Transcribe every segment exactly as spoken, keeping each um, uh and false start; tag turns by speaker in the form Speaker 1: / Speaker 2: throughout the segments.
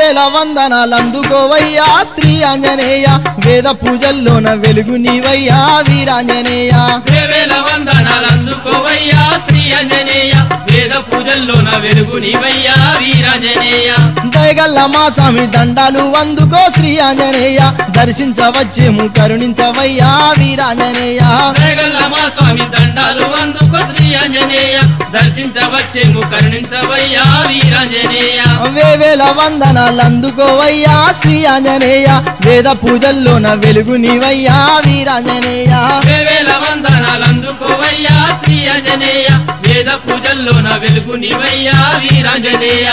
Speaker 1: వేవేల వందనాలందుకోవయ్యా శ్రీ ఆంజనేయ వేద పూజల్లోన వెలుగు నీవయ్యా వీరాంజనేయ
Speaker 2: వేవేల వందనాలందుకోవయ్యా శ్రీ ఆంజనేయ వేద పూజల్లోన వెలుగు నీవయ్యా వీరాంజనేయ
Speaker 1: దయగల్ల మా స్వామి దండాలు అందుకో శ్రీ ఆంజనేయ దర్శించవచ్చేము కరుణించవయ్యా వీరాంజనేయ
Speaker 2: దయగల్ల మా స్వామి దండాలు అందుకో శ్రీ ఆంజనేయ దర్శించవచ్చేము కరుణించవయ్యా వీరాంజనేయ
Speaker 1: వేవేల వందనాలందుకోవయ్యా శ్రీ ఆంజనేయ వేద పూజల్లోన వెలుగు నీవయ్యా వీరాంజనేయ
Speaker 2: వేవేల వందనాలందుకోవయ్యా శ్రీ ఆంజనేయ వేద పూజల్లోన వెలుగు నీవయ్యా వీరాంజనేయ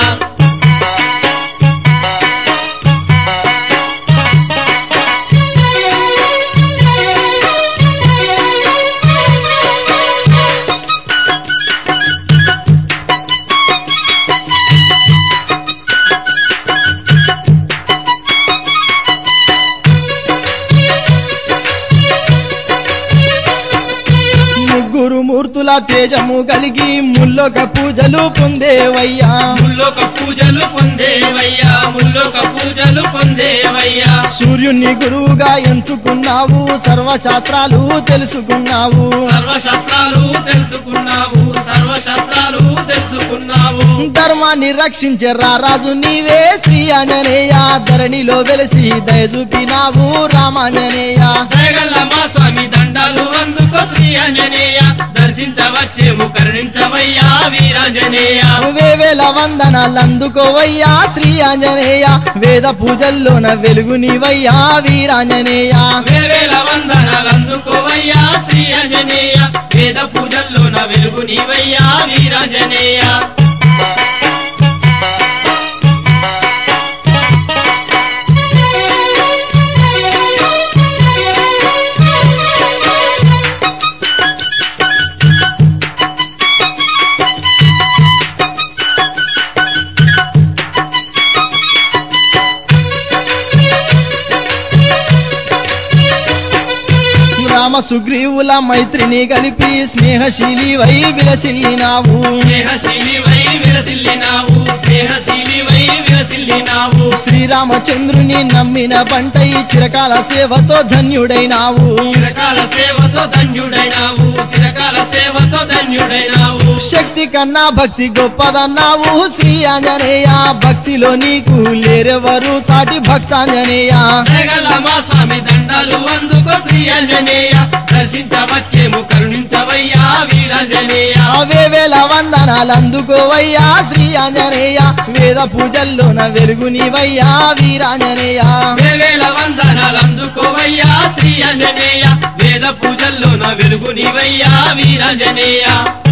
Speaker 1: ముగ్గురు మూర్తుల తేజము కలిగి ముల్లోక పూజలు పొందేవయ్యా
Speaker 2: ముల్లోక పూజలు పొందేవయ్యా ముల్లోక పూజలు పొందేవయ్యా
Speaker 1: సూర్యుని గురువుగా ఎంచుకున్నావు సర్వశాస్త్రాలు తెలుసుకున్నావు
Speaker 2: సర్వశాస్త్రాలు తెలుసుకున్నావు సర్వశాస్త్రాలు తెలుసుకున్నావు
Speaker 1: ధర్మాన్ని రక్షించే రారాజు నీవే శ్రీ ఆంజనేయ ధరణిలో వెలిసి దయ చూపినావు రామాంజనేయ
Speaker 2: దయగల్ల మా స్వామి దండాలు అందుకో శ్రీ ఆంజనేయ దర్శించవచ్చేము కరుణించవయ్యా వీరాంజనేయ
Speaker 1: వేవేల వందనాలందుకోవయ్యా శ్రీ ఆంజనేయ వేద పూజల్లోన వెలుగు నీవయ్యా వీరాంజనేయ
Speaker 2: వేవేల వందనాలందుకోవయ్యా శ్రీ ఆంజనేయ వేద పూజల్లోన వెలుగు నీవయ్యా వీరాంజనేయ
Speaker 1: రామ సుగ్రీవుల మైత్రిని కలిపి స్నేహశీలి వై విలసిల్లినావు
Speaker 2: స్నేహశీలి వై విలసిల్లినావు స్నేహశీలి వై విలసిల్లినావు
Speaker 1: శ్రీరామచంద్రుని నమ్మిన బంటై చిరకాల సేవతో ధన్యుడైనావు
Speaker 2: చిరకాల సేవతో ధన్యుడైనావు చిరకాల సేవతో ధన్యుడైనావు
Speaker 1: శక్తి కన్నా భక్తి గొప్పదన్నావు శ్రీ ఆంజనేయ భక్తిలో నీకు లేరెవరు సాటి భక్తాంజనేయ
Speaker 2: జగల్ల మా స్వామి దండాలు అందుకో శ్రీ ఆంజనేయ దర్శించవచ్చేము కరుణించవయ్యా వీరాంజనేయ
Speaker 1: వేవేల వందనాలందుకోవయ్యా శ్రీ ఆంజనేయ వేద పూజల్లోన వెలుగు నీవయ్యా వీరాంజనేయ
Speaker 2: వేవేల వందనాలందుకోవయ్యా శ్రీ ఆంజనేయ వేద పూజల్లోన వెలుగు నీవయ్యా వీరాంజనేయ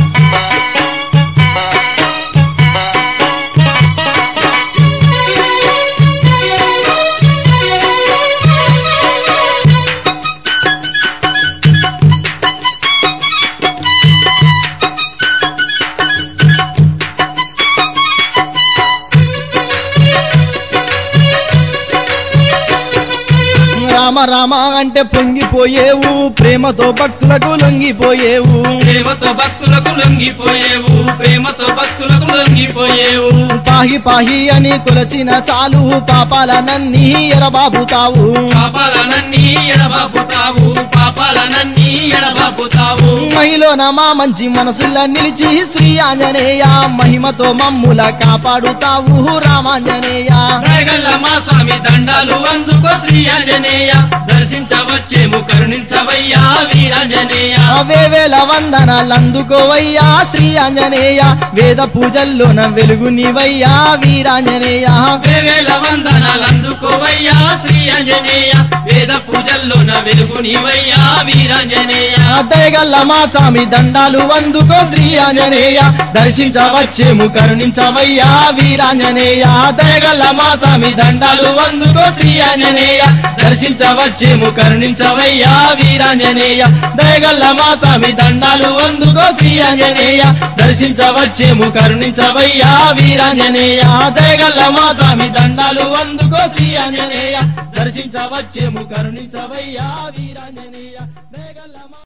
Speaker 1: రామ రామ అంటే పొంగిపోయేవు ప్రేమతో భక్తులకు లొంగిపోయేవు
Speaker 2: ప్రేమతో భక్తులకు లొంగిపోయేవు ప్రేమతో భక్తులకు లొంగిపోయేవు
Speaker 1: పాహి పాహి అని కొలచిన చాలు పాపాలనన్నీ ఎరబాబుతావు
Speaker 2: పాపాలనన్నీ ఎడబాపుతావు పాపాలనన్నీ ఎడబాపుతావు
Speaker 1: మహిళన మా మంచి మనసులా నిలిచి శ్రీ ఆంజనేయ మహిమతో మమ్ముల కాపాడుతావు రామాంజనేయ
Speaker 2: దయగల్ల మా స్వామి దండాలు అందుకో శ్రీ ఆంజనేయ దర్శించవచ్చేము కరుణించవయ్యా వీరాంజనేయ
Speaker 1: వేవేల వందనాలందుకోవయ్యా శ్రీ ఆంజనేయ వేద పూజల్లోన వెలుగు నీవయ్యా వీరాంజనేయ
Speaker 2: వేవేల వందనాలందుకోవయ్యా శ్రీ ఆంజనేయ వేద పూజల్లోన వెలుగు నీవయ్యా వీరాంజనేయ
Speaker 1: దయగల్ల మా స్వామి దండాలు అందుకో శ్రీ ఆంజనేయ దర్శించవచ్చేము కరుణించవయ్యా వీరాంజనేయ దయగల్ల మా స్వామి దండాలు అందుకో శ్రీ ఆంజనేయ దర్శించవచ్చేము కరుణించవయ్యా వీరాంజనేయ దయగల్ల మా స్వామి దండాలు అందుకో శ్రీ ఆంజనేయ దర్శించవచ్చేము కరుణించవయ్యా వీరాంజనేయ దయగల్ల మా స్వామి దండాలు అందుకో శ్రీ ఆంజనేయ దర్శించవచ్చేము కరుణించవయ్యా వీరాంజనేయ దయగల్ల